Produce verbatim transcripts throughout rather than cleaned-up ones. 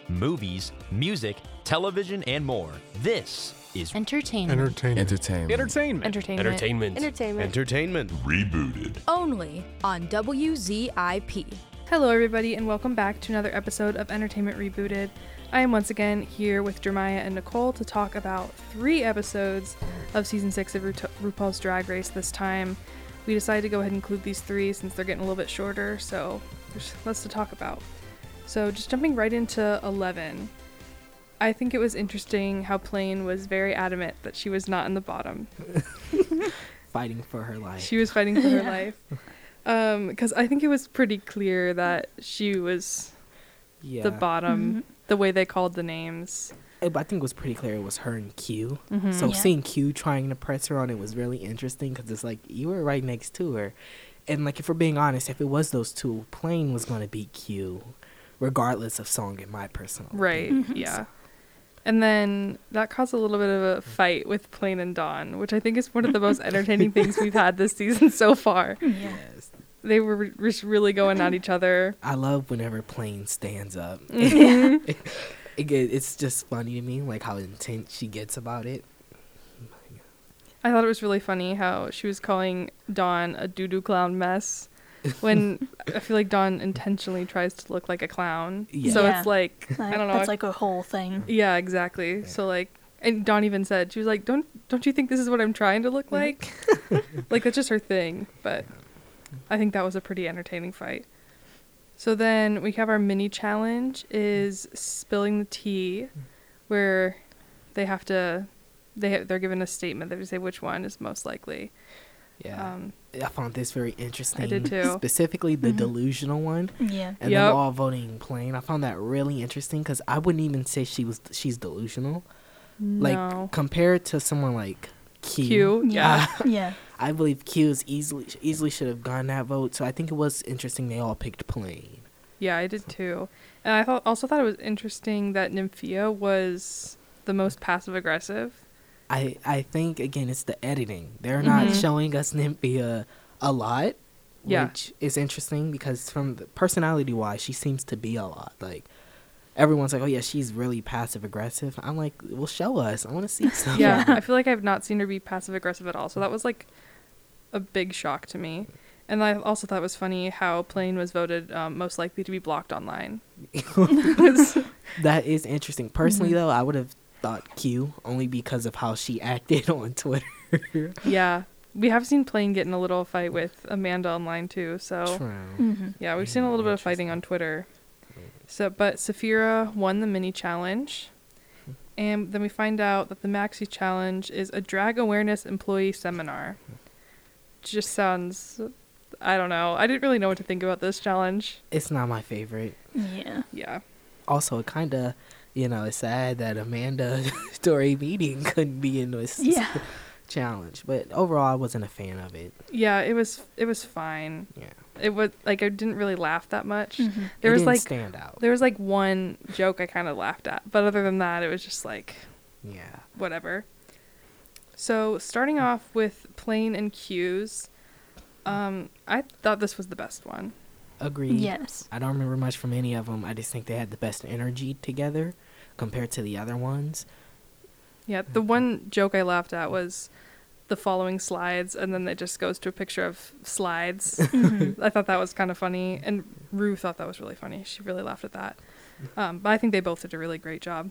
movies, music, television, and more. This is Entertainment. Entertainment. Entertainment. Entertainment. Entertainment. Entertainment. Entertainment. Entertainment. Rebooted. Only on W Z I P. Hello, everybody, and welcome back to another episode of Entertainment Rebooted. I am once again here with Jeremiah and Nicole to talk about three episodes of Season six of Ru- RuPaul's Drag Race this time. We decided to go ahead and include these three since they're getting a little bit shorter, so there's less to talk about. So just jumping right into eleven. I think it was interesting how Plain was very adamant that she was not in the bottom. Fighting for her life. She was fighting for her life. Um, because I think it was pretty clear that she was yeah. the bottom, Mm-hmm. the way they called the names. I I think it was pretty clear it was her and Q. Mm-hmm. So Yeah. seeing Q trying to press her on it was really interesting because it's like you were right next to her. And like if we're being honest, if it was those two, Plain was going to beat Q regardless of song in my personal Right, opinion. Mhm. yeah. And then that caused a little bit of a fight with Plain and Dawn, which I think is one of the most entertaining things we've had this season so far. Yeah. Yes. They were re- just really going at each other. I love whenever Plain stands up. Mhm. it, it, it's just funny to me, like how intense she gets about it. I thought it was really funny how she was calling Dawn a doo-doo clown mess when I feel like Dawn intentionally tries to look like a clown. Yeah. So Yeah. it's like, Like, I don't know. That's like a whole thing. Yeah, exactly. Yeah. So like, and Dawn even said, she was like, don't don't you think this is what I'm trying to look like? Like that's just her thing. But I think that was a pretty entertaining fight. So then we have our mini challenge is spilling the tea, where they have to, they ha- they're given a statement. They have to say which one is most likely. Yeah. Um, I found this very interesting. did too. Specifically the Mhm. delusional one. Yeah. And Yep. them all voting Plain. I found that really interesting because I wouldn't even say she was she's delusional. Like no. compared to someone like Q. Q, yeah. Yeah. I believe Q is easily easily should have gotten that vote. So I think it was interesting they all picked Plain. Yeah, I did too. And I thought also thought it was interesting that Nymphia was the most passive aggressive. I I think again it's the editing. They're not Mhm. showing us Nymphia a lot. Yeah. Which is interesting because from the personality wise she seems to be a lot. Like everyone's like, oh yeah, she's really passive aggressive. I'm like, well, show us. I want to see something. Yeah, I feel like I've not seen her be passive aggressive at all. So that was like a big shock to me. And I also thought it was funny how Plain was voted um, most likely to be blocked online. That is interesting. Personally, Mhm. though, I would have thought Q only because of how she acted on Twitter. Yeah, we have seen Plain get in a little fight with Amanda online too. So True. Mm-hmm. yeah, we've seen a little bit of fighting on Twitter. So, but Saphira won the mini challenge. And then we find out that the maxi challenge is a drag awareness employee seminar. Just sounds, I don't know. I didn't really know what to think about this challenge. It's not my favorite. Yeah. Yeah. Also, it kind of, you know, it's sad that Amanda Story Meeting couldn't be in this Yeah. challenge. But overall, I wasn't a fan of it. Yeah, it was it was fine. Yeah. It was like I didn't really laugh that much. Mm-hmm. There it was didn't like stand out. there was like one joke I kind of laughed at, but other than that, it was just like Yeah. whatever. So starting off with Plain and Q's, um, I thought this was the best one. Agreed. Yes. I don't remember much from any of them. I just think they had the best energy together compared to the other ones. Yeah, the one joke I laughed at was the following slides, and then it just goes to a picture of slides. Mhm. I thought that was kind of funny, and Rue thought that was really funny. She really laughed at that. Um, but I think they both did a really great job.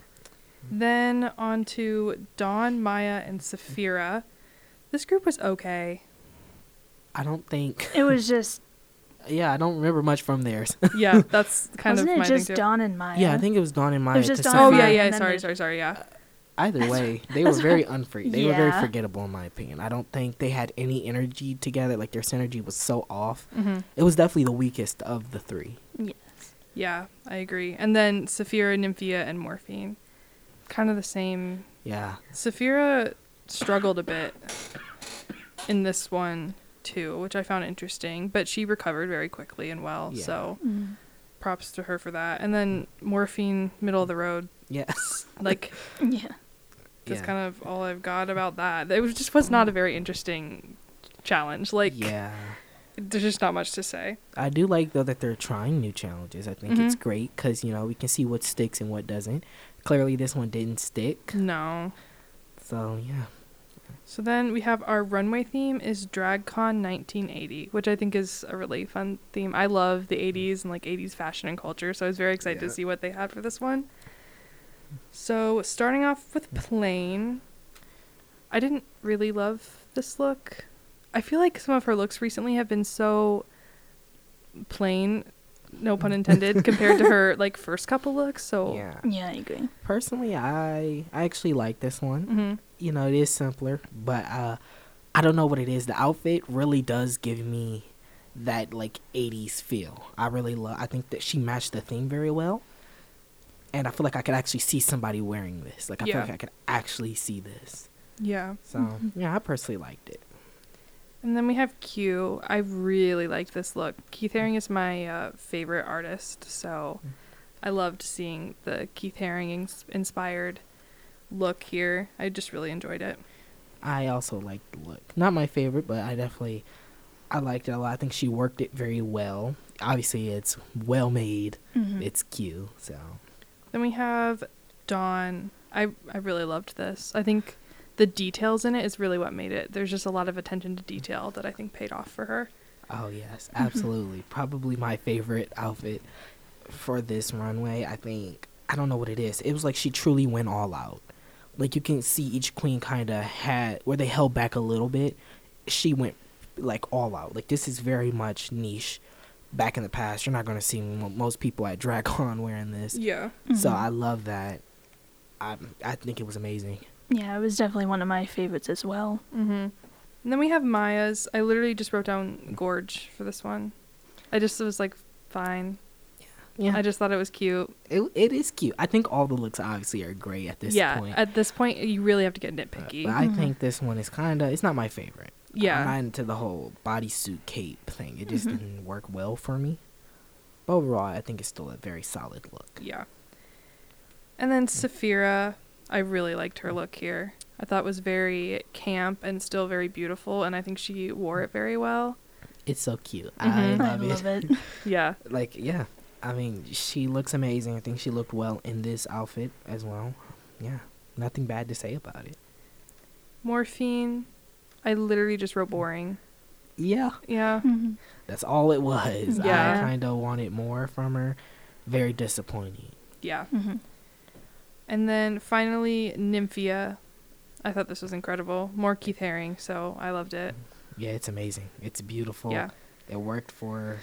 Then on to Dawn, Maya, and Saphira. This group was okay. I don't think. It was just, Yeah, I don't remember much from theirs. Yeah, that's kind wasn't of it my just thing too. Dawn and Maya? Yeah, I think it was Dawn and Maya. It was just 'cause Dawn Oh and yeah, Maya, yeah. and then Sorry, the- sorry, sorry. Yeah. Either way, they were very unfree. They were very Yeah. forgettable in my opinion. I don't think they had any energy together. Like their synergy was so off. hmm It was definitely the weakest of the three. Yes. Yeah, I agree. And then Saphira, Nymphia, and Morphine, kind of the same. Yeah. Saphira struggled a bit in this one too, which I found interesting, but she recovered very quickly and well. Yeah. So Mm. props to her for that. And then Morphine, middle of the road, Yes. like Yeah. that's Yeah. kind of all I've got about that. It was just was not a very interesting challenge. Like yeah. there's just not much to say. I do like though that they're trying new challenges. I think Mhm. it's great because you know we can see what sticks and what doesn't. Clearly, this one didn't stick. No. So yeah, So then we have our runway theme is DragCon nineteen eighty, which I think is a really fun theme. I love the eighties and like eighties fashion and culture, so I was very excited Yeah. to see what they had for this one. So starting off with plain, I didn't really love this look. I feel like some of her looks recently have been so plain, no pun intended, compared to her like first couple looks. So yeah. Yeah, I agree. Personally, I I actually like this one. hmm You know, it is simpler, but uh, I don't know what it is. The outfit really does give me that like eighties feel. I really love. I think that she matched the theme very well, and I feel like I could actually see somebody wearing this. Like I Yeah. feel like I could actually see this. yeah. So yeah, I personally liked it. And then we have Q. I really liked this look. Keith Haring is my uh, favorite artist, so I loved seeing the Keith Haring ins- inspired look here. I just really enjoyed it. I also liked the look. Not my favorite, but I definitely I liked it a lot. I think she worked it very well. Obviously, it's well made. Mhm. It's cute. So Then we have Dawn. I I really loved this. I think the details in it is really what made it. There's just a lot of attention to detail that I think paid off for her. oh yes, absolutely. Probably my favorite outfit for this runway. I think I don't know what it is. It was like she truly went all out. Like you can see each queen kind of had where they held back a little bit. She went like all out. Like this is very much niche. Back in the past, you're not going to see m- most people at DragCon wearing this. Yeah. So Mhm. I love that. I I think it was amazing. Yeah, it was definitely one of my favorites as well. Mm-hmm. And then we have Maya's. I literally just wrote down gorge for this one. I just was like, fine. Yeah, I just thought it was cute. it it is cute. I think all the looks obviously are great at this yeah, point. at this point, you really have to get Uh, nitpicky. but I Mhm. think this one is kind of, it's not my favorite. Yeah. I'm not into the whole bodysuit cape thing. It just Mhm. didn't work well for me. But overall, I think it's still a very solid look. Yeah. And then Saphira, I really liked her look here. I thought it was very camp and still very beautiful, and I think she wore it very well. It's so cute. Mhm. I I love, love it. it. Yeah. Like, yeah. I mean, she looks amazing. I think she looked well in this outfit as well. Yeah. Nothing bad to say about it. Morphine, I literally just wrote boring. Yeah. Yeah. Mhm. That's all it was. Yeah. I kind of wanted more from her. Very disappointing. Yeah. Mhm. And then finally, Nymphia. I thought this was incredible. More Keith Haring, so I loved it. Yeah, it's amazing. It's beautiful. Yeah. It worked for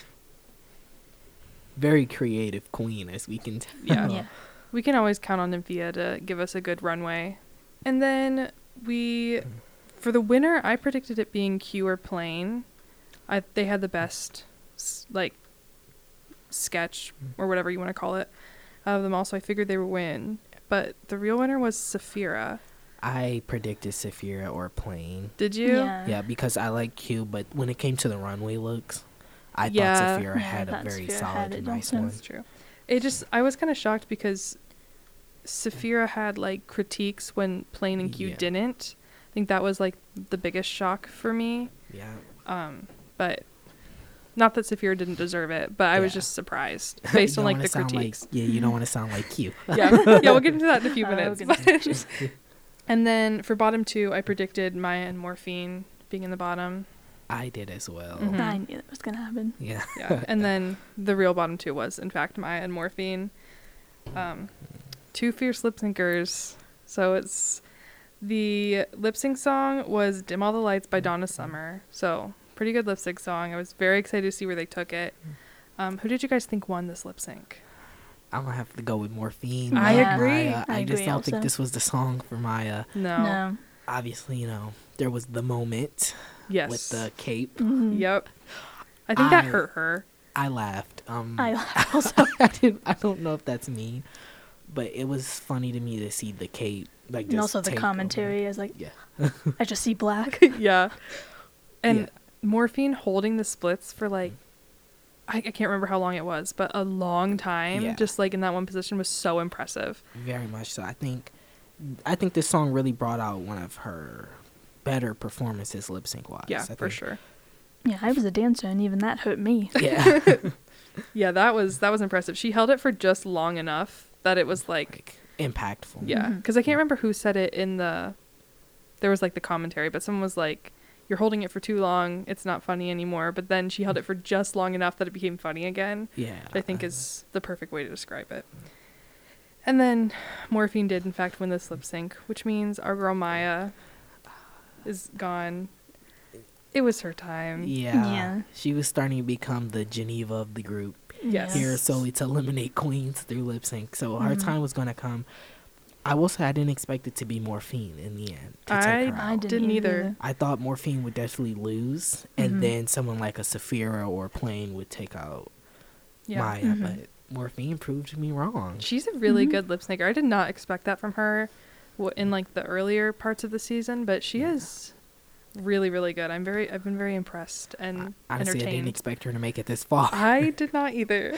very creative queen, as we can tell. Yeah. Yeah. We can always count on Nymphia to give us a good runway. And then we, for the winner, I predicted it being Q or Plain. I they had the best, s- like, sketch or whatever you want to call it out of them all, so I figured they would win. But the real winner was Saphira. I predicted Saphira or Plain. Did you? Yeah. Yeah, because I like Q, but when it came to the runway looks, I Yeah. thought Saphira Yeah, I had a thought very Saphira solid, had it nice also. one. That's true. It just, I was kind of shocked because Saphira had, like, critiques when Plain and Q Yeah. didn't. I think that was, like, the biggest shock for me. Yeah. Um, but not that Saphira didn't deserve it, but I was Yeah. just surprised You based on don't like wanna the sound critiques. Like, yeah, you don't want to sound like Q. yeah, yeah, we'll get into that in a few Oh, minutes. goodness. but- and then for bottom two, I predicted Maya and Morphine being in the bottom. I did as well. Mhm. I knew that was gonna happen. Yeah. Yeah, and then the real bottom two was in fact Maya and Morphine. Um, two fierce lip syncers. So it's the lip sync song was "Dim All the Lights" by Donna Summer. So pretty good lip sync song. I was very excited to see where they took it. Um, who did you guys think won this lip sync? I'm gonna have to go with Morphine. I not agree. Maya. I, I just agree don't also. think this was the song for Maya. No. No. Obviously, you know, there was the moment Yes. with the cape. Mhm. Yep. I think that I- hurt her. I laughed. Um, I laughed also. I didn't. I don't know if that's mean, but it was funny to me to see the cape like. And just also the take commentary is like, over. Yeah. I just see black. yeah. And Yeah. Morphine holding the splits for like, I, I can't remember how long it was, but a long time, Yeah. just like in that one position was so impressive. Very much so. I think. I think this song really brought out one of her better performances lip sync wise. Yeah, I for think sure. Yeah, I was a dancer, and even that hurt me. Yeah. Yeah, that was that was impressive. She held it for just long enough that it was like, Impactful. yeah, Mhm. because I can't remember who said it in the, there was like the commentary, but someone was like, you're holding it for too long, it's not funny anymore. But then she held it for just long enough that it became funny again. Yeah. Which I think is the perfect way to describe it. And then Morphine did in fact win this lip sync, which means our girl Maya is gone. It was her time. Yeah. Yeah. She was starting to become the Geneva of the group. Yes. Here solely to eliminate queens through lip sync. So her Mhm. time was going to come. I will say I didn't expect it to be Morphine in the end. To I- take her I out. didn't, Didn't either. either. I thought Morphine would definitely lose, and Mhm. then someone like a Saphira or Plain would take out Yeah. Maya. Mhm. But Morphine proved me wrong. She's a really Mhm. good lip syncer. I did not expect that from her w- in like the earlier parts of the season, but she Yeah. is really, really good. I'm very, I've been very impressed and Honestly, I didn't entertained. expect her to make it this far. I did not either.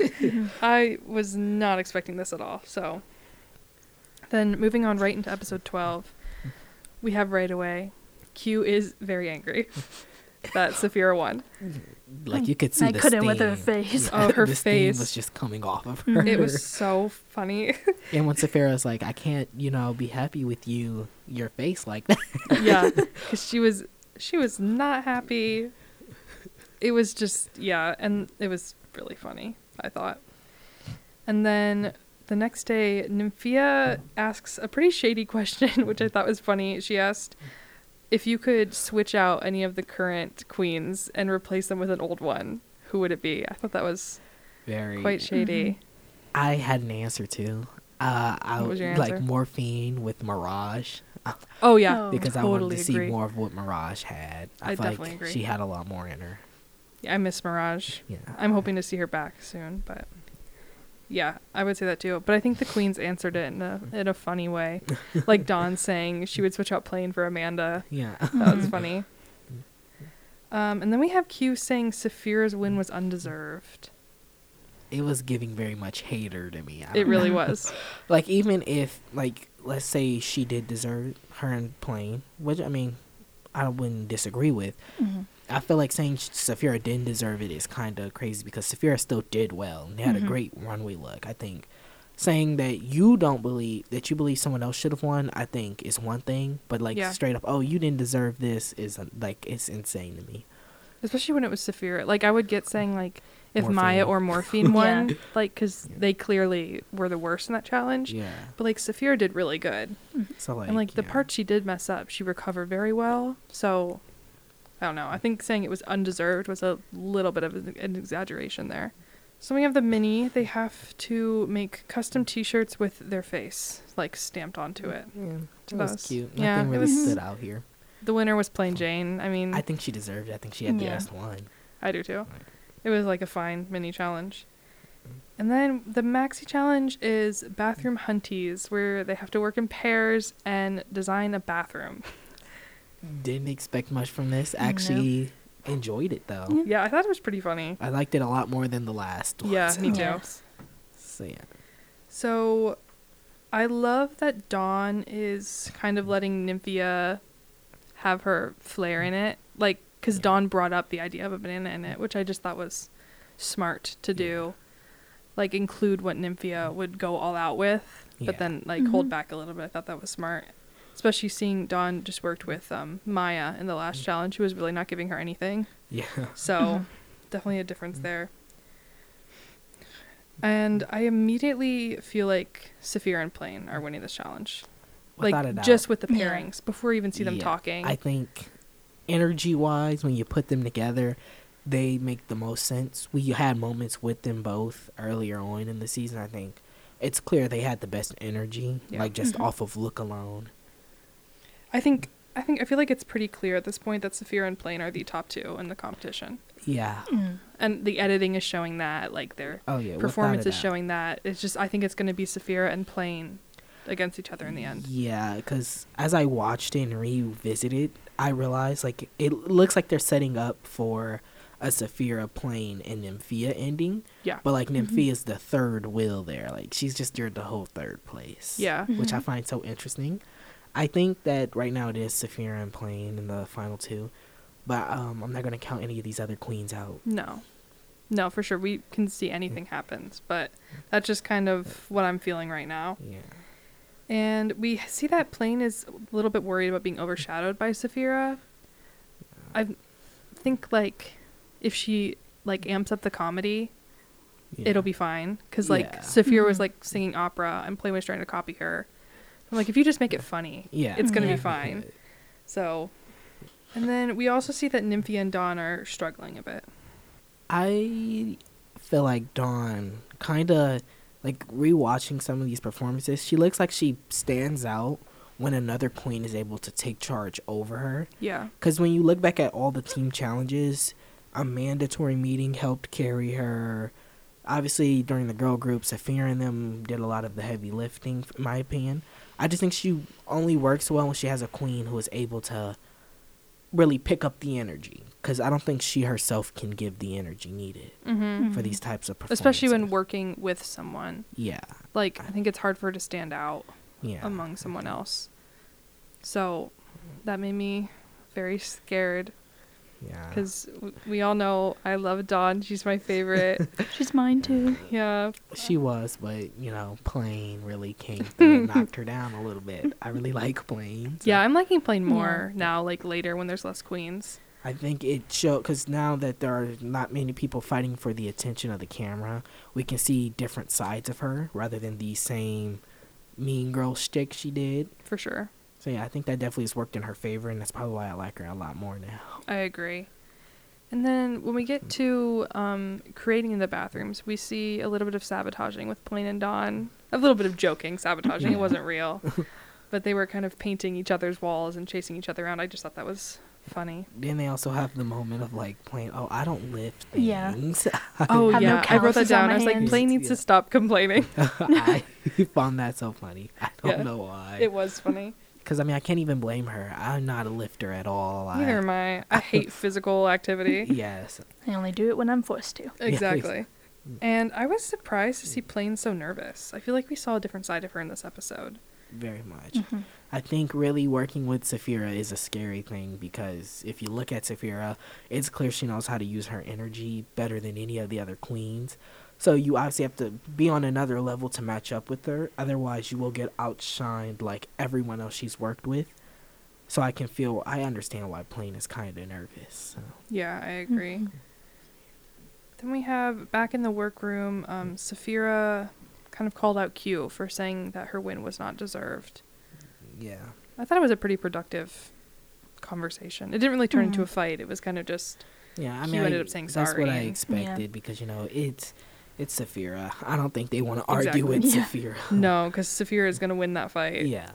I was not expecting this at all. So then moving on right into episode twelve, we have right away, Q is very angry that Saphira won. Like you could see I the couldn't with her steam. face. Oh, her the steam face. was just coming off of Mhm. her. It was so funny. And when Saphira's like, I can't, you know, be happy with you, your face like that. Yeah, because she was she was not happy. It was just yeah, and it was really funny, I thought. And then the next day, Nymphia asks a pretty shady question, which I thought was funny. She asked if you could switch out any of the current queens and replace them with an old one, who would it be? I thought that was Very. quite shady. I had an answer too. Uh, I What was your like answer? Morphine with Mirage Oh yeah, Oh. because I totally wanted to see agree. more of what Mirage had. I, I feel definitely like agree. she had a lot more in her. Yeah, I miss Mirage. Yeah. I'm hoping to see her back soon, but yeah, I would say that too. But I think the queens answered it in a in a funny way, like Dawn saying she would switch out Plain for Amanda. Yeah. That was funny. Um, and then we have Q saying Saphira's win was undeserved. It was giving very much hater to me. I It don't really know. was. Like even if like let's say she did deserve her and Plain, which I mean, I wouldn't disagree with. Mhm. I feel like saying Saphira didn't deserve it is kind of crazy because Saphira still did well and they had Mhm. a great runway look. I think saying that you don't believe that you believe someone else should have won, I think is one thing, but like Yeah. straight up, oh, you didn't deserve this is uh, like it's insane to me. Especially when it was Saphira. Like, I would get saying, like, if Morphine. Maya or Morphine won, Yeah. like, because they clearly were the worst in that challenge. Yeah. But, like, Saphira did really good. So like and, like, the yeah. part she did mess up, she recovered very well. So, I don't know. I think saying it was undeserved was a little bit of an an exaggeration there. So we have the mini. They have to make custom T-shirts with their face, like, stamped onto it. Yeah, So it that was was- cute. yeah, Nothing it really was- stood out here. The winner was Plain Jane. I mean, I think she deserved it. I think she had the Yeah. best one. I do too. It was like a fine mini challenge. And then the maxi challenge is bathroom hunties, where they have to work in pairs and design a bathroom. Didn't expect much from this. Actually enjoyed it though. Yeah, I thought it was pretty funny. I liked it a lot more than the last one. Yeah, me too. Yes. So yeah. So I love that Dawn is kind of letting Nymphia have her flair in it. Like, because Yeah. Dawn brought up the idea of a banana in it, which I just thought was smart to do. Like, include what Nymphia would go all out with, but Yeah. then, like, hold Mhm. back a little bit. I thought that was smart. Especially seeing Dawn just worked with um, Maya in the last challenge, who was really not giving her anything. Yeah. So, Mhm. definitely a difference there. And I immediately feel like Saphira and Plain are winning this challenge. Without a Like, doubt. just with the Yeah. pairings, before we even see them Yeah. talking. I think energy wise, when you put them together, they make the most sense. We had moments with them both earlier on in the season. I think it's clear they had the best energy, Yeah. like just Mhm. off of look alone. I think, I think, I feel like it's pretty clear at this point that Saphira and Plain are the top two in the competition. Yeah. Mm. And the editing is showing that, like, their Oh yeah. performance without a is doubt. showing that. It's just, I think it's going to be Saphira and Plain against each other in the end. Yeah, because as I watched it and revisited, I realized like it looks like they're setting up for a Saphira, Plain, and Nymphia ending. Yeah. But like Mhm. Nymphia is the third wheel there. Like she's just steered the whole third place. Yeah. Which I Mhm. find so interesting. I think that right now it is Saphira and Plain in the final two. But um, I'm not gonna count any of these other queens out. No. No, for sure. We can see anything happens, but that's just kind of what I'm feeling right now. Yeah. And we see that Plain is a little bit worried about being overshadowed by Saphira. I think, like, if she, like, amps up the comedy, Yeah. it'll be fine. Because, like, Yeah. Saphira was, Mhm. like, singing opera and Plain was trying to copy her. I'm like, if you just make it funny, Yeah. it's going to Yeah. be fine. So, and then we also see that Nymphia and Dawn are struggling a bit. I feel like Dawn kind of like rewatching some of these performances. She looks like she stands out when another queen is able to take charge over her. Yeah. Because when you look back at all the team challenges, a mandatory meeting helped carry her. Obviously, during the girl group, Saphira and them did a lot of the heavy lifting, in my opinion. I just think she only works well when she has a queen who is able to really pick up the energy. Because I don't think she herself can give the energy needed Mm-hmm. for these types of performances. Especially when working with someone. Yeah, Like, I think it's hard for her to stand out yeah. among someone else. So, that made me very scared. Yeah. Because w- we all know I love Dawn. She's my favorite. She's mine too. Yeah. She was, but, you know, Plain really came through and knocked her down a little bit. I really like Plain. So Yeah, I'm liking Plain Yeah. more now, like, later when there's less queens. I think it showed, because now that there are not many people fighting for the attention of the camera, we can see different sides of her rather than the same mean girl shtick she did. For sure. So, yeah, I think that definitely has worked in her favor, and that's probably why I like her a lot more now. I agree. And then when we get to um, creating in the bathrooms, we see a little bit of sabotaging with Plain and Dawn. A little bit of joking sabotaging. It wasn't real. But they were kind of painting each other's walls and chasing each other around. I just thought that was funny. Then they also have the moment of, like, Plain, oh, I don't lift Yeah. things. Oh, Have no yeah. I wrote that calluses on down. my I was like, hands. Plain needs Yeah. to stop complaining. I found that so funny. I don't Yeah. know why. It was funny. Because, I mean, I can't even blame her. I'm not a lifter at all. Neither I, am I. I hate physical activity. Yes. I only do it when I'm forced to. Exactly. And I was surprised to see Plain so nervous. I feel like we saw a different side of her in this episode. Very much. Mhm. I think really working with Saphira is a scary thing because if you look at Saphira, it's clear she knows how to use her energy better than any of the other queens. So you obviously have to be on another level to match up with her. Otherwise, you will get outshined like everyone else she's worked with. So I can feel, I understand why Plain is kind of nervous. So. Yeah, I agree. Mhm. Then we have back in the workroom, um, Saphira kind of called out Q for saying that her win was not deserved. Yeah. I thought it was a pretty productive conversation. It didn't really turn into Mhm. a fight. It was kind of just, Yeah, I Q mean, ended I- up saying that's sorry what I and- expected because, you know, it's it's Saphira. I don't think they want to Exactly. argue with Yeah. Saphira. no, because Saphira is going to win that fight. Yeah.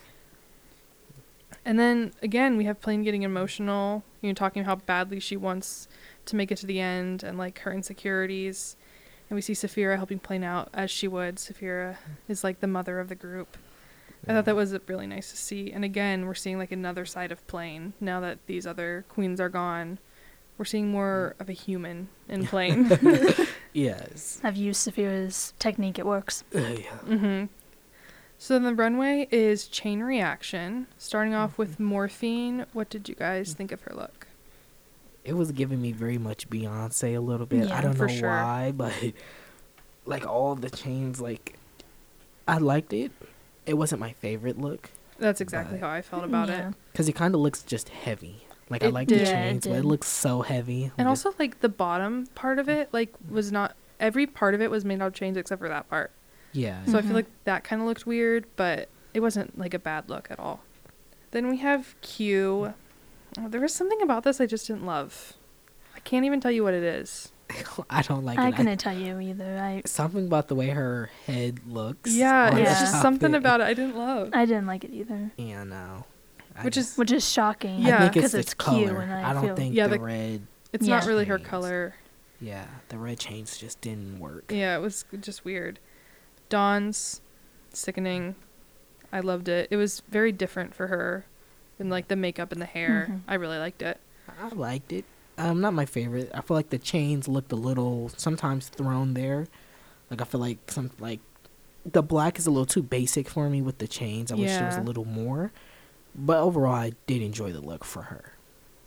And then again, we have Plain getting emotional, you know, talking how badly she wants to make it to the end and like her insecurities. And we see Saphira helping Plain out as she would. Saphira is like the mother of the group. I thought that was really nice to see. And again, we're seeing like another side of Plain now that these other queens are gone. We're seeing more of a human in Plain. Yes. I've used Saphira's technique. It works. Uh, yeah. hmm So then the runway is Chain Reaction. Starting off with Morphine. What did you guys think of her look? It was giving me very much Beyonce a little bit. Yeah, I don't for know sure. why, but like all the chains, like I liked it. It wasn't my favorite look That's exactly But- how I felt about Yeah. it. because it kind of looks just heavy. Like I It like did. the Yeah, it chains, but it did. looks so heavy. And Like, also, like, the bottom part of it, like, was not... Every part of it was made out of chains except for that part. yeah, So I feel Mhm. like that kind of looked weird, but it wasn't, like, a bad look at all. Then we have Q. Oh, there was something about this I just didn't love. I can't even tell you what it is. I don't like I it. couldn't tell you either. I Something about the way her head looks. Yeah, on it's Yeah. just this something outfit. about it I didn't love. I didn't like it either, Yeah, no. I Which just- is... which is shocking. Yeah. I think it's because the it's color. Q, and I, I don't feel think Yeah, the, the- red. It's Yeah. not really her Chains. color. Yeah, the red chains just didn't work. Yeah, it was just weird. Dawn's sickening. I loved it. It was very different for her than, like, the makeup and the hair. Mhm. I really liked it. I liked it. Um, not my favorite. I feel like the chains looked a little sometimes thrown there. Like I feel like some like the black is a little too basic for me with the chains. I wish there was a Yeah. little more. But overall, I did enjoy the look for her.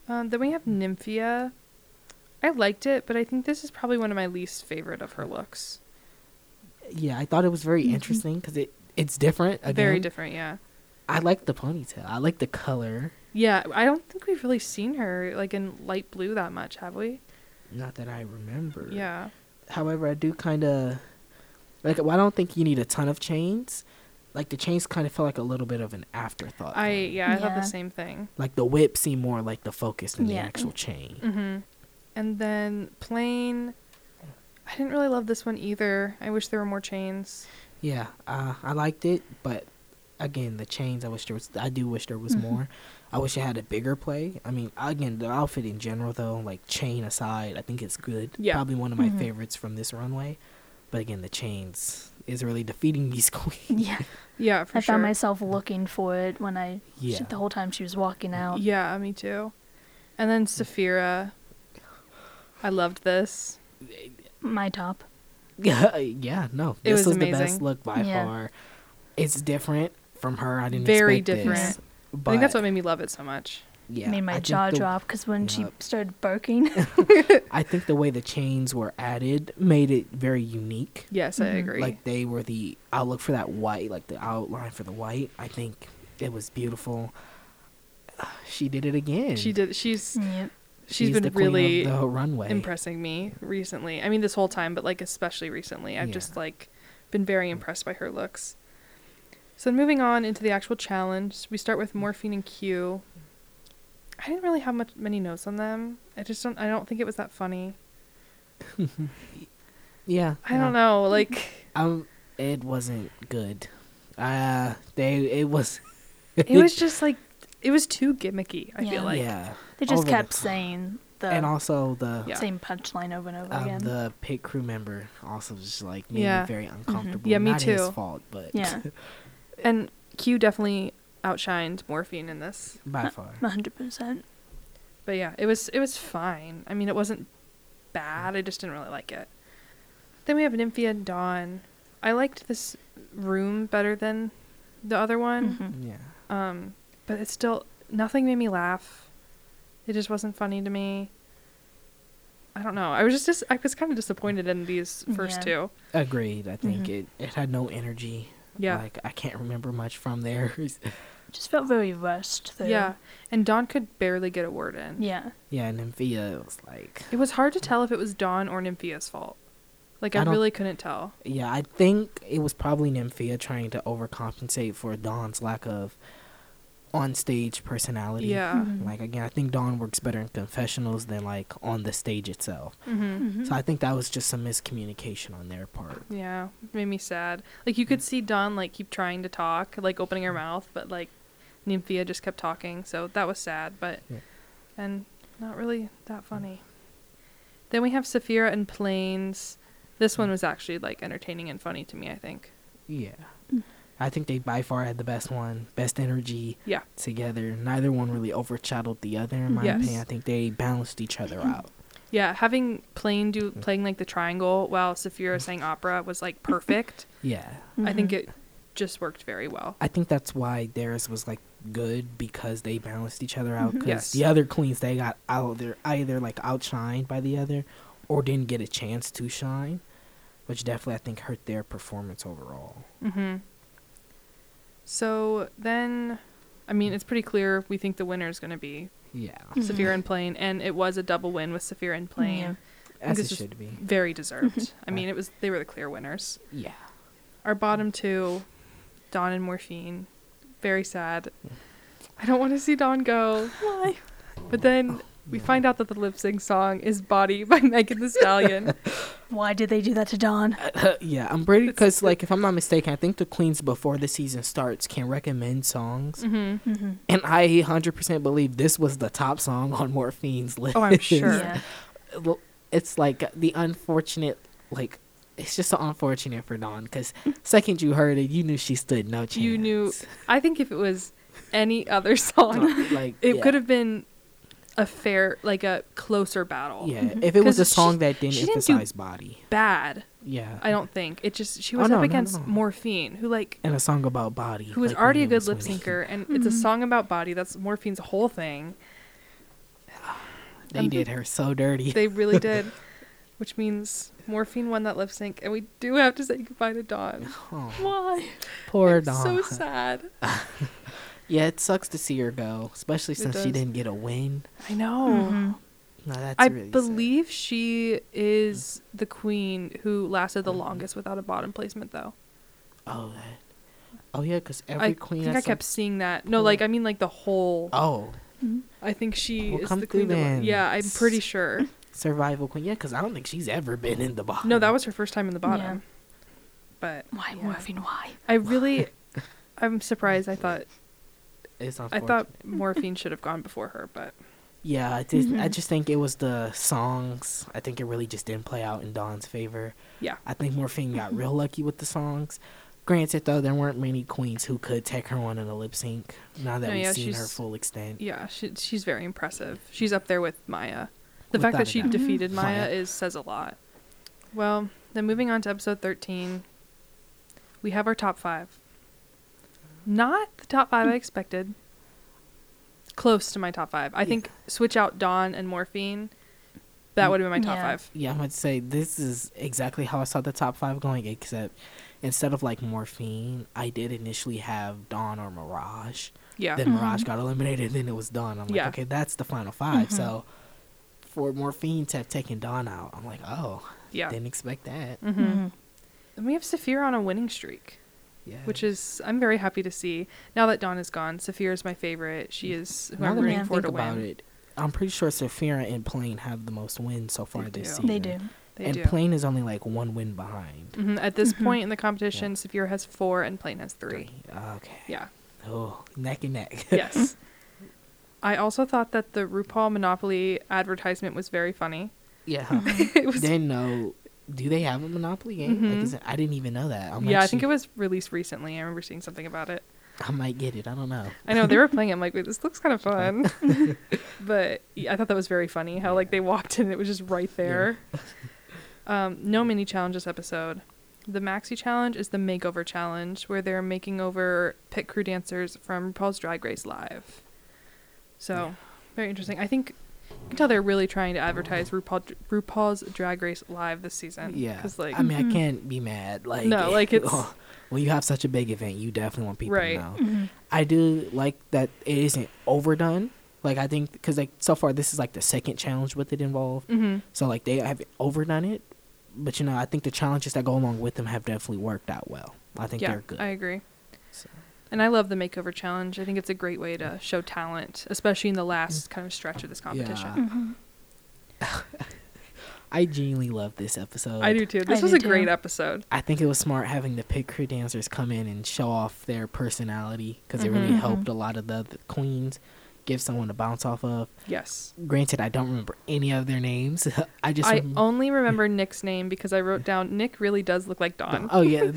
Um, then we have Nymphia. I liked it, but I think this is probably one of my least favorite of her looks. Yeah, I thought it was very interesting because it, it's different. Again. Very different, yeah. I like the ponytail. I like the color. Yeah, I don't think we've really seen her like in light blue that much, have we? Not that I remember. Yeah. However, I do kind of like. Well, I don't think you need a ton of chains. Like the chains kind of felt like a little bit of an afterthought. I for me. yeah, I thought the Yeah. same thing. Like the whip seemed more like the focus than Yeah. the actual chain. Mm-hmm. And then plain. I didn't really love this one either. I wish there were more chains. Yeah, uh, I liked it, but again, the chains. I wish there was. I do wish there was Mhm. more. I wish it had a bigger play. I mean, again, the outfit in general, though, like chain aside, I think it's good. Yeah. Probably one of my Mhm. favorites from this runway. But again, the chains is really defeating these queens. Yeah. Yeah, for I sure. found myself looking for it when I Yeah. the whole time she was walking out. Yeah, me too. And then Saphira. I loved this. My top. Yeah, yeah, no. It This was was, the best amazing. look by Yeah. far. It's different from her. I didn't Very expect different. this. But I think that's what made me love it so much. yeah, Made my I think jaw the- drop because when she Yup. started barking. I think the way the chains were added made it very unique. Yes, I Mhm. agree. Like they were the outlook for that white, like the outline for the white. I think it was beautiful. Uh, She did it again. she did. She's Yep. she's She's been the queen really of the runway. impressing me recently. I mean, this whole time, but like especially recently, I've Yeah. just like been very impressed by her looks. So moving on into the actual challenge, we start with Morphine and Q. I didn't really have much many notes on them. I just don't. I don't think it was that funny. Yeah, I don't know. Like Um, it wasn't good. Uh, they it was. it was just like it was too gimmicky. I Yeah. feel like. yeah, They just over the kept top. saying the and also the Yeah. same punchline over and over um, again. the pit crew member also just like made Yeah. me very uncomfortable. Yeah, me Not his too. fault, but Yeah. And Q definitely outshined Morphine in this. by far. one hundred percent. But yeah, it was it was fine. I mean, it wasn't bad. I just didn't really like it. Then we have Nymphia and Dawn. I liked this room better than the other one. Mhm. Yeah. Um, but it's still nothing made me laugh. It just wasn't funny to me. I don't know. I was just, just I was kind of disappointed in these first Yeah. two. Agreed. I think Mhm. it, it had no energy. Yeah. Like I can't remember much from there. Just felt very rushed. Though. Yeah. And Dawn could barely get a word in. Yeah. yeah, and Nymphia was like, It was hard to tell if it was Dawn or Nymphia's fault. Like, I, I don't- really couldn't tell. yeah, I think it was probably Nymphia trying to overcompensate for Dawn's lack of on-stage personality. Yeah. Mhm. Like again, I think Dawn works better in confessionals than like on the stage itself. Mm-hmm. Mhm. So I think that was just some miscommunication on their part. Yeah, made me sad. Like you could see Dawn like keep trying to talk, like opening her mouth, but like Nymphia just kept talking, so that was sad, but Yeah. and not really that funny. Then we have Saphira and Plains. This one was actually like entertaining and funny to me, I think. Yeah. I think they by far had the best one, best energy Yeah. together. Neither one really overshadowed the other, in my Yes. opinion. I think they balanced each other out. Yeah, having Plain do playing like the triangle while Saphira sang opera was like perfect. Yeah. I think Mhm. it just worked very well. I think that's why theirs was like good because they balanced each other out. Because Yes. the other queens, they got out there either like outshined by the other or didn't get a chance to shine, which definitely I think hurt their performance overall. Mm-hmm. So then, I mean, it's pretty clear we think the winner is going to be Yeah. Mhm. Saphira and Plain, and it was a double win with Saphira and Plain. Yeah. As this it was should be. Very deserved. I mean, it was they were the clear winners. Yeah. Our bottom two, Dawn and Morphine, very sad. I don't want to see Dawn go. Why? But then we find out that the lip sync song is "Body" by Megan Thee Stallion. Why did they do that to Dawn? yeah, I'm pretty because like if I'm not mistaken, I think the queens before the season starts can recommend songs, Mm-hmm. Mm-hmm. and I one hundred percent believe this was the top song on Morphine's list. Oh, I'm sure. Yeah. Well, it's like the unfortunate, like it's just so unfortunate for Dawn because second you heard it, you knew she stood no chance. You knew. I think if it was any other song, like it yeah. could have been a fair, like a closer battle. Yeah, if it was a 'Cause song she- that didn't she didn't do emphasize body. Bad. Yeah, I don't think it just she Oh, was no, up no, against no. Morphine, who like and a song about body. who was like already a Renee good was lip winning. syncer, and it's a Mhm. song about body. That's Morphine's whole thing. They And did her so dirty. They really did. Which means Morphine won that lip sync, and we do have to say goodbye to Dawn. Oh, Why? poor I'm Dawn. so sad. Yeah, it sucks to see her go, especially It since she does. didn't get a win. I know. Mhm. No, that's I really sad. believe she is the queen who lasted the longest without a bottom placement, though. Oh, that. Oh yeah, because every I queen. think I has kept some- seeing that. No, cool. like I mean, like the whole. Oh, I think she Well, is come the through queen. That, then. yeah, I'm pretty sure. survival queen. Yeah, because I don't think she's ever been in the bottom. No, that was her first time in the bottom. Yeah. But Why, yeah. Morphine? Why? I really, I'm surprised. I thought It's I unfortunate. thought Morphine should have gone before her, but Yeah, I just I Mhm. just think it was the songs. I think it really just didn't play out in Dawn's favor. yeah, I think Morphine got real lucky with the songs. Granted, though, there weren't many queens who could take her on in a lip sync. Now that No, we've yeah, seen her she's- full extent. yeah, she, she's very impressive. She's up there with Maya. The Without fact that a she doubt. defeated Maya Maya. is says a lot. Well, then moving on to episode thirteen, we have our top five. Not the top five I expected. Close to my top five. I Yeah. think switch out Dawn and Morphine. That would have been my top Yeah. five. Yeah, I'm going to say this is exactly how I saw the top five going, except instead of like Morphine, I did initially have Dawn or Mirage. Yeah. Then Mhm. Mirage got eliminated, then it was Dawn. I'm like, Yeah. okay, that's the final 5 Mhm. So for Morphine to have taken Dawn out, I'm like, oh, Yeah. didn't expect that. hmm Mhm. And we have Saphira on a winning streak, Yeah. which is I'm very happy to see. Now that Dawn is gone, Saphira is my favorite. She is who Now I'm that I rooting for think to about win. it, I'm pretty sure Saphira and Plane have the most wins so far They this do. season. They do. They and do. Plane is only like one win behind. hmm At this Mhm. point in the competition, Saphira has four and Plane has three. Okay. Yeah. Oh, neck and neck. Yes. I also thought that the RuPaul Monopoly advertisement was very funny. yeah. It was. Didn't know. Do they have a Monopoly game? Like, Mhm. is it, I didn't even know that. I'm Yeah, I think actually- it was released recently. I remember seeing something about it. I might get it. I don't know. I know they were playing it. I'm like, wait, this looks kind of fun. But yeah, I thought that was very funny how like they walked in and it was just right there. Um, no mini challenge this episode. The maxi challenge is the makeover challenge where they're making over pit crew dancers from RuPaul's Drag Race Live. So Yeah. very interesting. I think you can tell they're really trying to advertise RuPaul RuPaul's Drag Race Live this season. Yeah. 'Cause, like, I mean, Mhm. I can't be mad. Like, No, like, it's- oh, when you have such a big event, you definitely want people Right. to know. Mhm. I do like that it isn't overdone. Like, I think because like so far this is like the second challenge with it involved. hmm So like they have overdone it, but you know I think the challenges that go along with them have definitely worked out well. I think Yeah, they're good. I agree. So, And I love the makeover challenge. I think it's a great way to show talent, especially in the last kind of stretch of this competition. Yeah. Mhm. I genuinely love this episode. I do too. This I was do a great too. episode. I think it was smart having the pit crew dancers come in and show off their personality because it really Mhm. helped a lot of the other queens give someone to bounce off of. Yes. Granted, I don't remember any of their names. I just I rem- only remember Nick's name because I wrote down Nick really does look like Dawn. Oh yeah,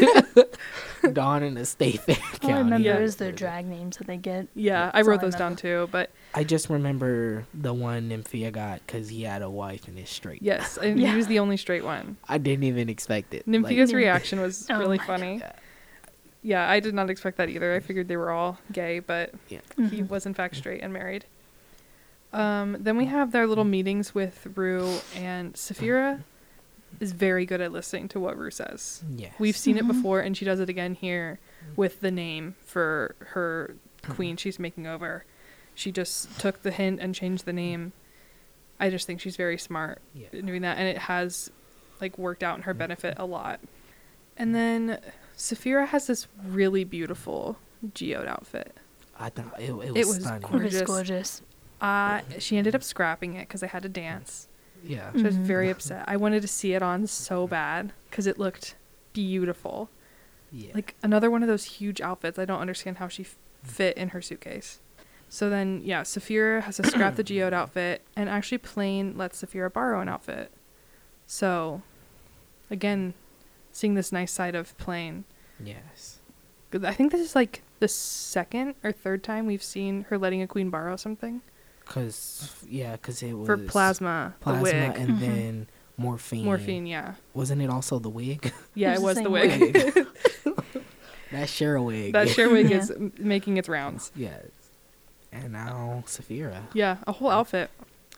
Dawn in the State Fair All I County. remember Yeah. is their drag names that they get. Yeah, I That's wrote all I those down remember. too. But I just remember the one Nymphia got because he had a wife and is straight. yes, and Yeah. he was the only straight one. I didn't even expect it. Nymphia's Yeah. reaction was Oh really my funny. God. Yeah, I did not expect that either. I figured they were all gay, but Yeah. he Mhm. was in fact straight and married. Um, then we have their little meetings with Rue, and Saphira is very good at listening to what Rue says. Yes. We've seen it Mhm. before, and she does it again here with the name for her queen she's making over. She just took the hint and changed the name. I just think she's very smart Yeah. in doing that, and it has like worked out in her benefit a lot. And then Saphira has this really beautiful geode outfit. I thought it, it was, It was stunning. It was Gorgeous. gorgeous. Uh, she ended up scrapping it because I had to dance. Yeah. She was Mhm. very upset. I wanted to see it on so bad because it looked beautiful. Yeah. Like another one of those huge outfits. I don't understand how she f- fit in her suitcase. So then, yeah, Saphira has to scrap the geode outfit, and actually Plane lets Saphira borrow an outfit. So, again, seeing this nice side of Plane. Yes. 'Cause I think this is like the second or third time we've seen her letting a queen borrow something. Cause yeah, cause it was For Plasma, plasma, the wig. and Mhm. then morphine. Morphine, yeah. Wasn't it also the wig? Yeah, It it was was the the same wig. that Cher wig. That sheer wig Yeah. is m- making its rounds. Yes. And now Saphira. Yeah, a whole outfit.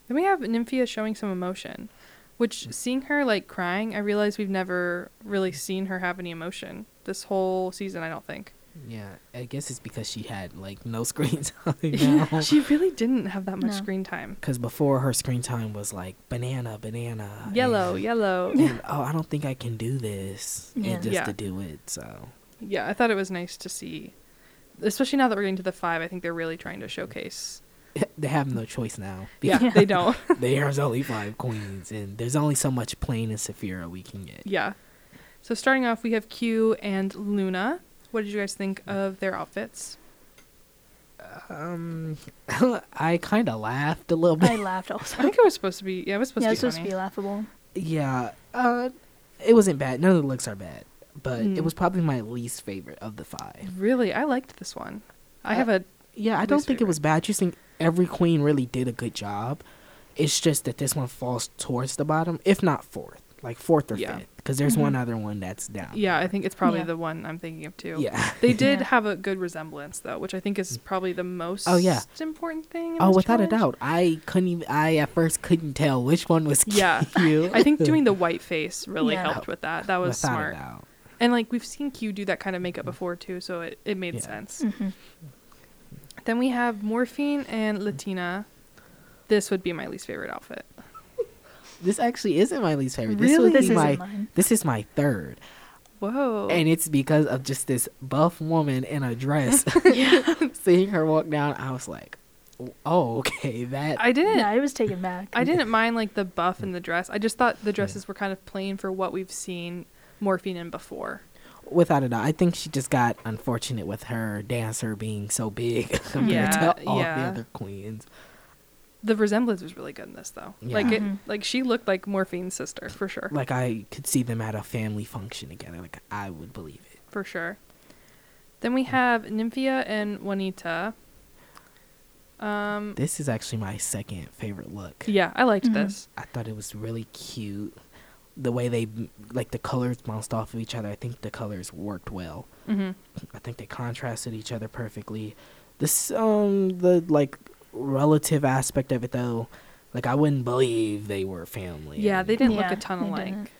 Then we have Nymphia showing some emotion, which seeing her like crying, I realized we've never really seen her have any emotion this whole season, I don't think. Yeah, I guess it's because she had like no screen time now. She really didn't have that much No. screen time. Because before her screen time was like banana, banana, Yellow, and, yellow. and, oh, I don't think I can do this, Yeah. and just Yeah. to do it. So Yeah, I thought it was nice to see, especially now that we're getting to the five. I think they're really trying to showcase. they have no choice now. Yeah, Yeah. they don't. There's only five queens, and there's only so much Plain and Saphira we can get. Yeah. So starting off, we have Q and Luna. What did you guys think of their outfits? Um, I kind of laughed a little bit. I laughed also. I think it was supposed to be. Yeah, it was supposed yeah, to it's be supposed funny. to be laughable. Yeah, uh, it wasn't bad. None of the looks are bad, but Mm. it was probably my least favorite of the five. Really, I liked this one. I Uh, have a Yeah, I don't Least think it was bad. I just think every queen really did a good job. It's just that this one falls towards the bottom, if not fourth, like fourth or Yeah. fifth, because there's Mhm. one other one that's down. yeah. I think it's probably Yeah. the one I'm thinking of too. Yeah. They did Yeah. have a good resemblance though, which I think is probably the most Oh, yeah. important thing. In Oh, this without a challenge. doubt. I couldn't even, I at first couldn't tell which one was Yeah. cute. I think doing the white face really Yeah. helped with that. That was without smart. a doubt. And like we've seen Q do that kind of makeup before too, so it, it made Yeah. sense. hmm Then we have Morphine and Latina. This would be my least favorite outfit. This actually isn't my least favorite. This Really? would This be isn't my, mine. this is my third. Whoa. And it's because of just this buff woman in a dress. Yeah. Seeing her walk down, I was like, oh, okay, that. I didn't Yeah, I was taken back. I didn't mind like the buff and the dress. I just thought the dresses were kind of plain for what we've seen Morphine in before. Without a doubt, I think she just got unfortunate with her dancer being so big compared Yeah, to all yeah. the other queens. The resemblance was really good in this though. Yeah. Like it Mhm. like she looked like Morphine's sister for sure. Like I could see them at a family function together. Like I would believe it. For sure. Then we have Nymphia and Juanita. Um This is actually my second favorite look. yeah, I liked Mhm. this. I thought it was really cute. The way they like the colors bounced off of each other. I think the colors worked well. Mhm. I think they contrasted each other perfectly. This um the like relative aspect of it though, like I wouldn't believe they were family. Yeah, they didn't look Yeah, a ton they alike. didn't.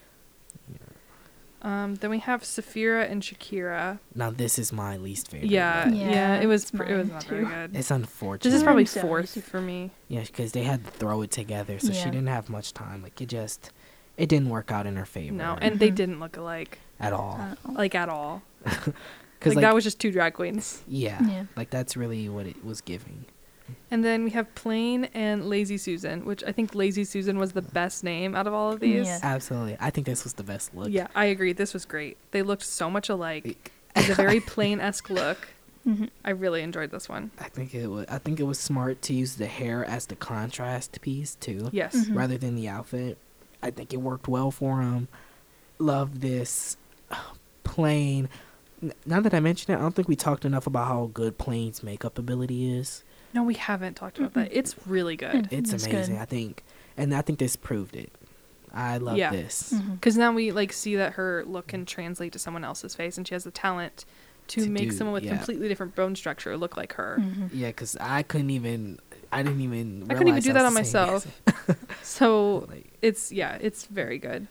Um then we have Saphira and Shakira. Now this is my least favorite. Yeah, look. yeah, Yeah, it was it's pr- it was mine not very too. good. It's unfortunate. This is I'm probably sorry. fourth for me. Yeah, because they had to throw it together, so she Yeah. didn't have much time. Like it just, it didn't work out in her favor. No, and they Mhm. didn't look alike, at all. Uh, like at all. Because Like, that was just two drag queens. yeah, Yeah. like that's really what it was giving. And then we have Plain and Lazy Susan, which I think Lazy Susan was the best name out of all of these. Yeah. Absolutely, I think this was the best look. Yeah, I agree. This was great. They looked so much alike. It was a very plain-esque look. Mhm. I really enjoyed this one. I think it was. I think it was smart to use the hair as the contrast piece too, Yes. Mhm. rather than the outfit. I think it worked well for him. Love this Plain. N- Now that I mention it, I don't think we talked enough about how good Plain's makeup ability is. No, we haven't talked about that. It's really good. It's It's amazing. good. I think, and I think this proved it. I love Yeah. this. Mhm. Because now we like see that her look can translate to someone else's face, and she has the talent to, To make do- someone with yeah. completely different bone structure look like her. Mhm. Yeah, because I couldn't even. I didn't even. I couldn't even realize do that was on the same myself. as- So like, it's yeah, it's very good.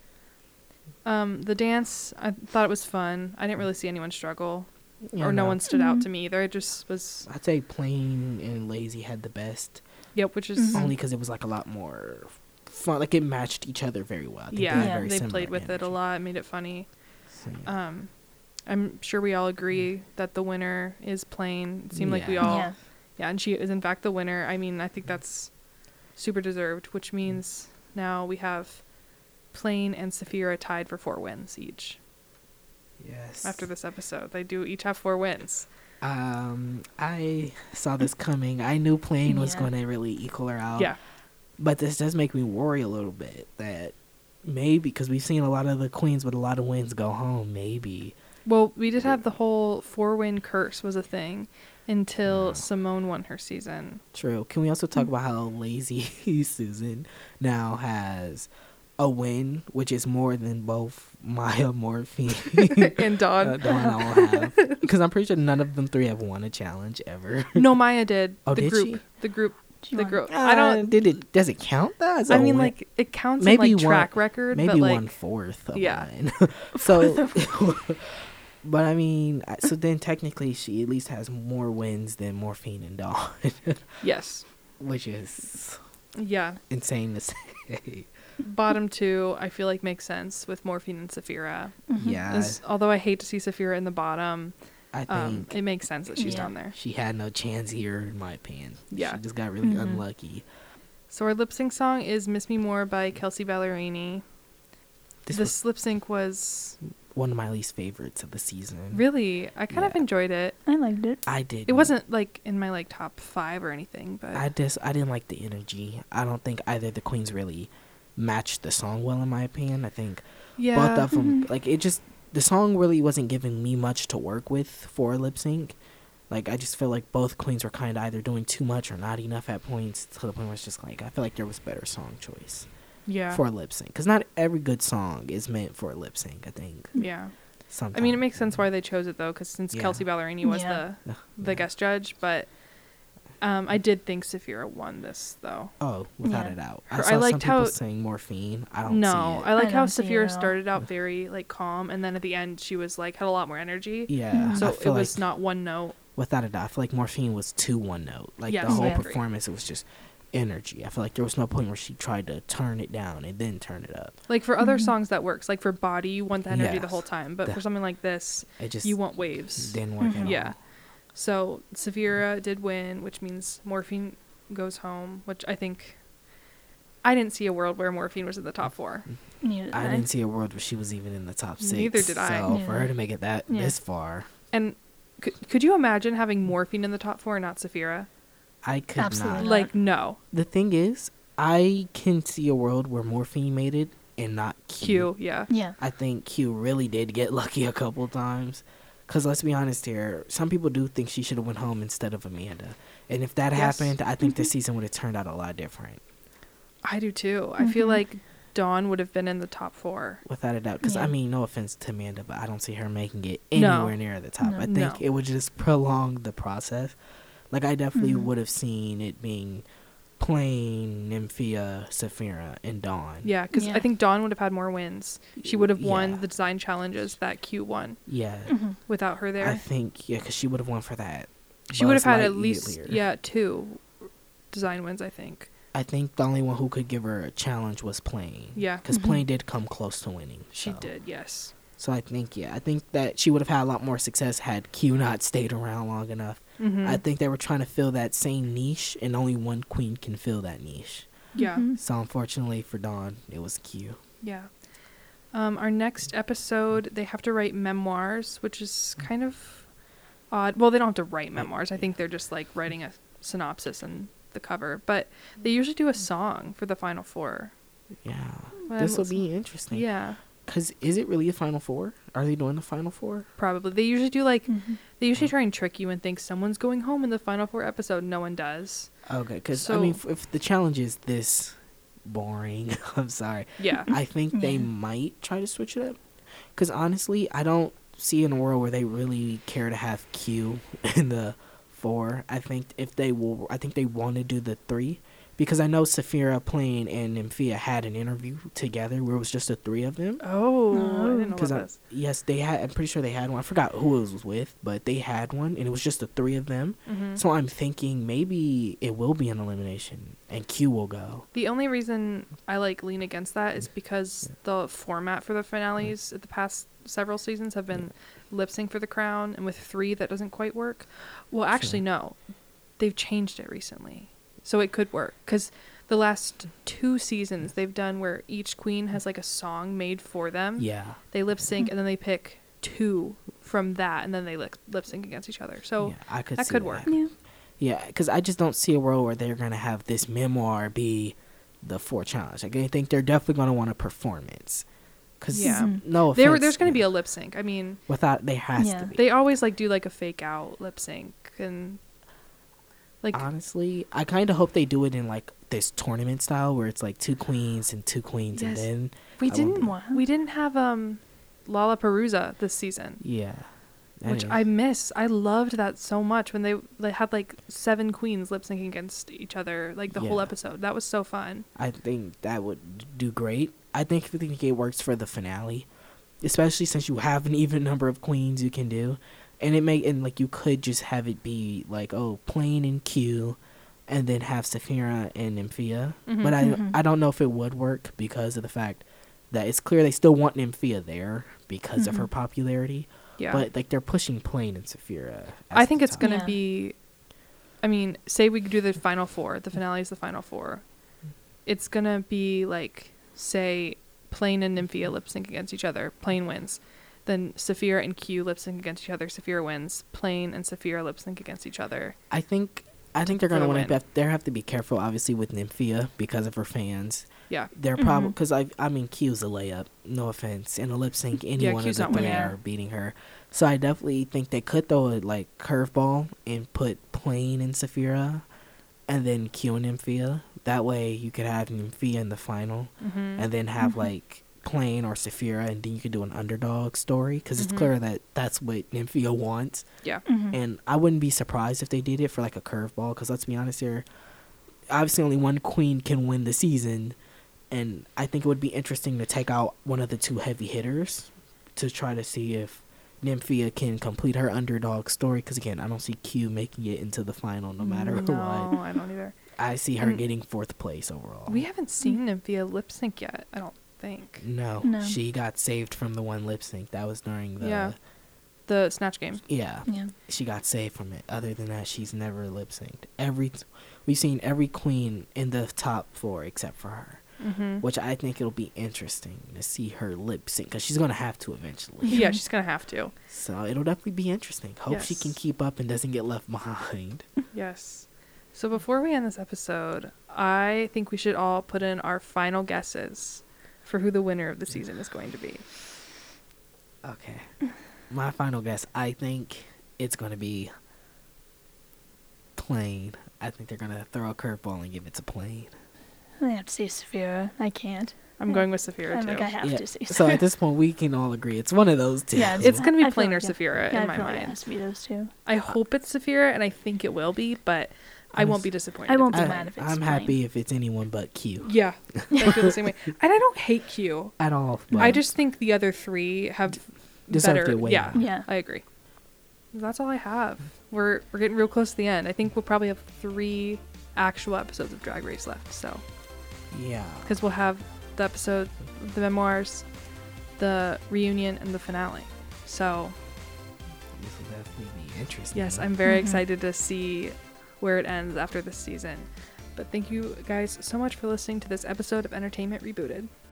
Um, the dance, I thought it was fun. I didn't really see anyone struggle, yeah, or no one stood out Mhm. to me either. It just was I'd say Plain and Lazy had the best, yep, which is Mhm. only because it was like a lot more fun. Like it matched each other very well. I think yeah, had Yeah. very they similar played with it a energy. lot, made it funny. So, yeah. Um, I'm sure we all agree that the winner is Plain. It seemed like we Yeah. all Yeah. yeah, and she is in fact the winner. I mean, I think that's super deserved, which means now we have Plain and Saphira tied for four wins each Yes. after this episode. They do each have four wins. Um, I saw this coming. I knew Plain was Yeah. going to really equal her out. Yeah. But this does make me worry a little bit that maybe because we've seen a lot of the queens with a lot of wins go home. Maybe. Well, we did have the whole four win curse was a thing until Yeah. Simone won her season. True. Can we also talk about how lazy Susan now has a win, which is more than both Maya, Morphine, And Dawn. uh, Dawn all have? Because I'm pretty sure none of them three have won a challenge ever. No, Maya did. Oh, the did group. she? The group She the won. girl. Uh, I don't. Did it? Does it count that? as I a mean, win? like it counts maybe in like one, track record, maybe but like one fourth of yeah. mine. So, but I mean, I- so then technically she at least has more wins than Morphine and Dawn, yes, which is yeah. insane to say. Bottom two, I feel like makes sense with Morphine and Saphira. Mhm. Yeah, As- although I hate to see Saphira in the bottom, I think um, it makes sense that she's Yeah. down there. she had no chance here, in my opinion. Yeah. she just got really Mhm. unlucky. So our lip sync song is "Miss Me More" by Kelsey Ballerini. This, This lip sync was was one of my least favorites of the season. really, I kind of Yeah. enjoyed it. I liked it. I did. It wasn't like in my like top five or anything, but I just I didn't like the energy. I don't think either of the queens really matched the song well, in my opinion. I think yeah, both of them, Mhm. like it just the song really wasn't giving me much to work with for lip sync. Like I just feel like both queens were kind of either doing too much or not enough at points, to the point where it's just like I feel like there was better song choice yeah, for lip sync, because not every good song is meant for lip sync. I think yeah. sometimes. I mean, it makes sense why they chose it though, because since Yeah. Kelsey Ballerini was Yeah. the Ugh, the yeah. guest judge, but um, I did think Saphira won this though. Oh, without Yeah. a doubt. Her- I I saw some liked people how- saying Morphine. I don't No, see I it. like I how don't see it Saphira at all. started out very like calm, and then at the end she was like had a lot more energy. Yeah, Mhm. So I it feel was like, not one note. without a doubt, I feel like Morphine was too one note. Like Yes, the whole I agree. performance, it was just energy. I feel like there was no point where she tried to turn it down and then turn it up. Like for other Mhm. songs that works. Like for Body, you want the energy the Yes. whole time, but The- for something like this, It just you want waves. didn't work Mhm. at Yeah. all. So Saphira did win, which means Morphine goes home, which I think I didn't see a world where Morphine was in the top four. Neither did I I. didn't see a world where she was even in the top six. Neither did I. So for her Neither. to make it that Yeah. this far, And could, could you imagine having Morphine in the top four and not Saphira? I could Absolutely not. not. Like, no. The thing is, I can see a world where Morphine made it and not Q. Q, yeah. Yeah. I think Q really did get lucky a couple times. Because let's be honest here, some people do think she should have went home instead of Amanda. And if that Yes. happened, I think this season would have turned out a lot different. I do too. I feel Mhm. like Dawn would have been in the top four. Without a doubt. Because, I Yeah. mean, no offense to Amanda, but I don't see her making it No. anywhere near the top. No. I think No. it would just prolong the process. Like, I definitely Mhm. would have seen it being Plain, Nymphia, Saphira, and Dawn. Yeah, because Yeah. I think Dawn would have had more wins. She would have won Yeah. the design challenges that Q won Yeah. Mhm. without her there. I think, yeah, because she would have won for that. She would have Buzz had at least, Lightyear. yeah, two design wins, I think. I think the only one who could give her a challenge was Plain. Yeah. Because Mhm. Plain did come close to winning. She so. did, yes. So I think, yeah, I think that she would have had a lot more success had Q not stayed around long enough. Mm-hmm. I think they were trying to fill that same niche, and only one queen can fill that niche. Yeah. Mhm. So unfortunately for Dawn, it was Q. Yeah. Um, our next episode, they have to write memoirs, which is Mm. kind of odd. Well, they don't have to write memoirs. I think they're just like writing a synopsis and the cover. But they usually do a song for the final four. Yeah. Well, This will let's- be interesting. Yeah, Because is it really a Final Four? Are they doing the Final Four? probably. They usually do like, Mhm. they usually try and trick you and think someone's going home in the final four episode. No one does. Okay, because, I mean, So- f- if the challenge is this boring, I'm sorry. Yeah. I think they Yeah. might try to switch it up. Because honestly, I don't see in a world where they really care to have Q in the four. I think if they will, I think they want to do the three. Because I know Saphira, Plain, and Nymphia had an interview together where it was just the three of them. Oh, I didn't know Because about this. yes, they had. I'm pretty sure they had one. I forgot who it was with, but they had one, and it was just the three of them. Mm-hmm. So I'm thinking maybe it will be an elimination, and Q will go. The only reason I like lean against that is because the format for the finales at the past several seasons have been lip sync for the crown, and with three that doesn't quite work. Well, actually, Sure. no, they've changed it recently, so it could work. Because the last two seasons they've done where each queen has like a song made for them. Yeah. They lip sync and then they pick two from that, and then they lip lip sync against each other. So yeah, I could that see could that. work. Yeah. Yeah, because I just don't see a world where they're gonna have this memoir be the four challenge. Like, I think they're definitely gonna want a performance. Cause Yeah. Mhm. no offense, there, there's going to yeah. be a lip sync. I mean, without they has Yeah. to be. they always like do like a fake out lip sync, and like Honestly, I kind of hope they do it in like this tournament style where it's like two queens and two queens, Yes. and then we I didn't won't- Wow. we didn't have um Lollapalooza this season. yeah, which Anyway. I miss. I loved that so much when they, they had like seven queens lip syncing against each other, like the whole Yeah. episode. That was so fun. I think that would do great. I think I think it works for the finale, especially since you have an even number of queens you can do, and it may and like you could just have it be like oh Plain and Q, and then have Saphira and Nymphia. Mhm. But I Mhm. I don't know if it would work because of the fact that it's clear they still want Nymphia there because of her Mhm. popularity. Yeah. But like they're pushing Plain and Saphira. I at think the it's top. going to Yeah. be, I mean, say we do the final four. The finale is the final four. It's going to be like, say, Plain and Nymphia lip sync against each other. Plain wins. Then Saphira and Q lip sync against each other. Saphira wins. Plain and Saphira lip sync against each other. I think I think they're for gonna the want win. to. They have to be careful, obviously, with Nymphia because of her fans. Yeah. They're probably Mhm. because I I mean Q's a layup. No offense. In a lip sync, any Yeah, one Q's of the not three winning. are beating her. So I definitely think they could throw a like curveball and put Plain and Saphira, and then Q and Nymphia. That way you could have Nymphia in the final, Mm-hmm. and then have Mhm. like Plain or Saphira, and then you could do an underdog story because Mhm. it's clear that that's what Nymphia wants. Yeah. Mhm. And I wouldn't be surprised if they did it for like a curveball, because let's be honest here, obviously only one queen can win the season, and I think it would be interesting to take out one of the two heavy hitters to try to see if Nymphia can complete her underdog story, because again, I don't see Q making it into the final no matter no, what. I don't either. I see her And getting fourth place overall. We haven't seen Nymphia lip sync yet, I don't think. No, No. she got saved from the one lip sync. That was during the Yeah. The Snatch Game. yeah. Yeah. She got saved from it. Other than that, she's never lip synced. Every we've seen every queen in the top four except for her, Mm-hmm. which I think it'll be interesting to see her lip sync because she's gonna have to eventually. Yeah, she's going to have to. So it'll definitely be interesting. Hope she Yes. can keep up and doesn't get left behind. Yes. So before we end this episode, I think we should all put in our final guesses for who the winner of the season is going to be. Okay, my final guess. I think it's gonna be Plain. I think they're gonna throw a curveball and give it to Plain. I have to say Saphira. I can't. I'm going with Saphira I too. think I have Yeah. to say. So at this point, we can all agree it's one of those two. Yeah, It's going to be I feel Plain or like, yeah. Saphira Yeah, in I my feel like it mind. has to be those two. I hope it's Saphira, and I think it will be, but I won't be disappointed. I won't be I, mad if it's I'm Plain. happy if it's anyone but Q. Yeah, I feel the same way. And I don't hate Q. At all. But I just think the other three have Deserve better. to win. Yeah, Yeah. I agree. That's all I have. We're we're getting real close to the end. I think we'll probably have three actual episodes of Drag Race left. So Yeah. because we'll have the episode, the memoirs, the reunion, and the finale. So This will definitely be interesting. yes, I'm very Mhm. excited to see where it ends after this season. But thank you guys so much for listening to this episode of Entertainment Rebooted.